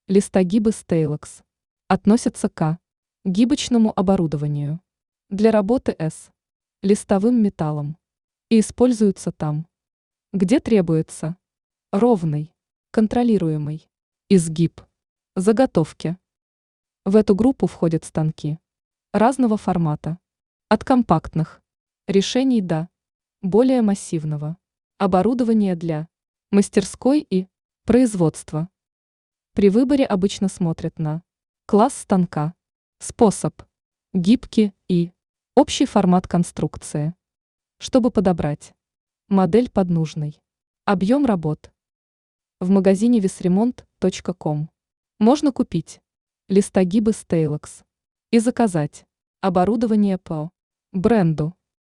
Листогибы Stalex относятся к гибочному оборудованию для работы с листовым металлом и используются там, где требуется ровный, контролируемый изгиб заготовки. В эту группу входят станки разного формата, от компактных решений до более массивного оборудования для мастерской и производства. При выборе обычно смотрят на класс станка, способ, гибкий и общий формат конструкции, чтобы подобрать модель под нужный объем работ. В магазине visremont.com можно купить листогибы Stalex и заказать оборудование по бренду.